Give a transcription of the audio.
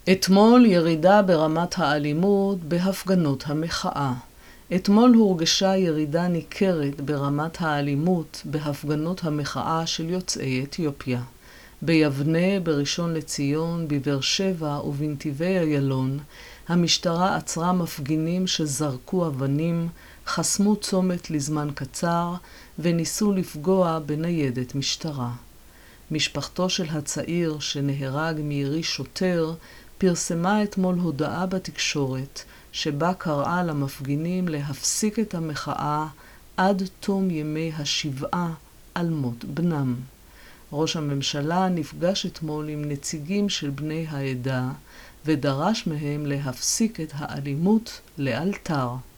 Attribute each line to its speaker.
Speaker 1: אתמול ירידה ברמת האלימות בהפגנות המחאה. אתמול הורגשה ירידה ניכרת ברמת האלימות בהפגנות המחאה של יוצאי אתיופיה. ביבנה, בראשון לציון, בבאר שבע ובנתיבי איילון, המשטרה עצרה מפגינים שזרקו אבנים, חסמו צומת לזמן קצר וניסו לפגוע בניידת משטרה. משפחתו של הצעיר שנהרג מירי שוטר פרסמה אתמול הודעה בתקשורת שבה קראה למפגינים להפסיק את המחאה עד תום ימי השבעה על מות בנם. ראש הממשלה נפגש אתמול עם נציגים של בני העדה ודרש מהם להפסיק את האלימות לאלתר.